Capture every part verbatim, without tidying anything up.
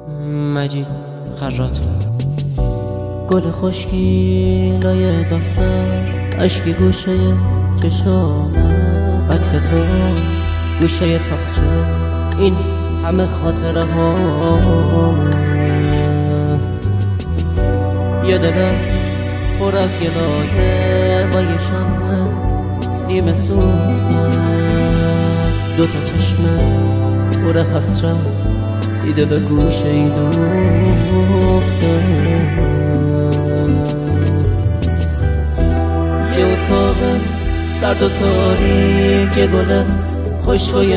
مجید خراط. گل خشکی لای دفتر، اشکی گوشه چشامه، عکس تو گوشه تاقچه، این همه خاطره ها. یه دلم پر از گلایه با یه شمع نیمه سوخته، دوتا چشمه پر حسرت دیده به گوشه ای دوخته. یه اتاق سرد و تاریک، یه گل خوشگوی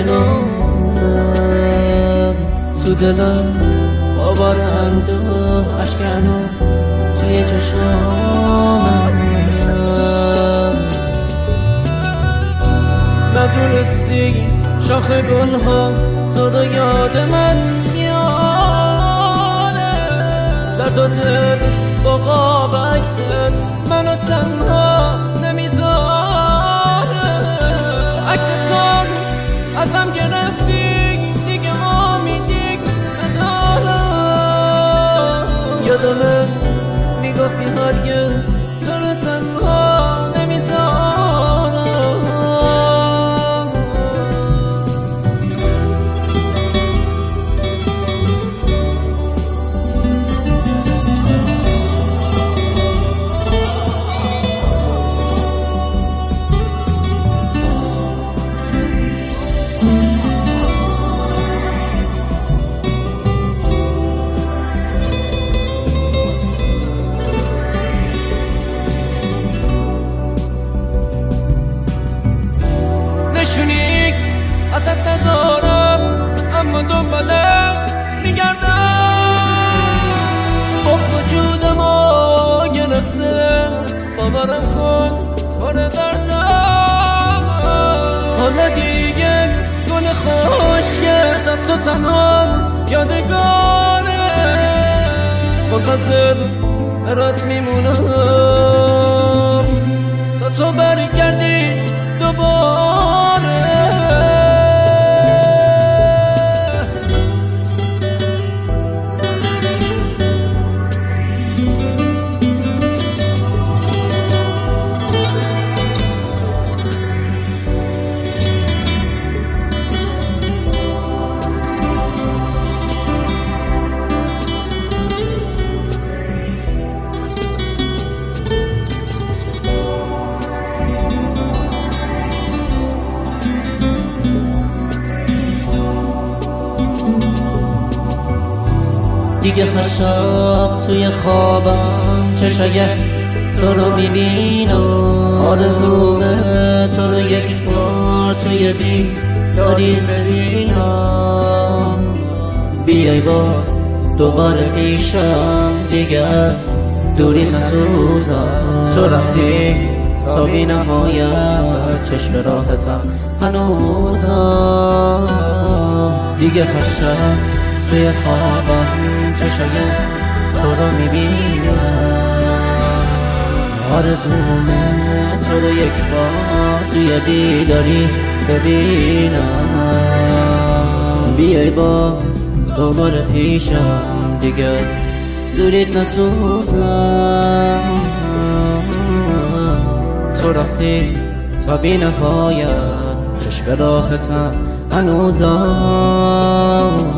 نامم تو دلم، باور اندوه عشق هنوز توی چشامم. ندونستی شاخ گل ها تو رو یاد من میاره، درد و دل با قاب عکست منو تنها نمیذاره. عکستان ازم گرفتی دیگه امیدی ندارم. یادمه میگفتی هرگز تو رو تنها نمیذارم. نشونی ازت ندارم اما دنبالت میگردم، با وجودمو گرفته باورم کن کار دردم. حالا دیگه گل خوشگل دست و تنها یادگاره، منتظر برات میمونم تا تو برگردی دوباره. دیگه هر شب توی خوابم چشای تو رو میبینم، آرزومه تو رو یک بار توی بیداری ببینم. بیای باز دوباره پیشم، دیگه از دوری نسوزم. تو رفتی تا بی نهایت، چشم راحتم هنوزم. دیگه هر شب توی خوابم چشای تو رو میبینم، آرزومه تو رو یک بار توی بیداری ببینم. بیای باز دوباره پیشم، دیگه دوریت نسوزم. تو رفتی تا بی نهایت، چشم راحتم هنوزم.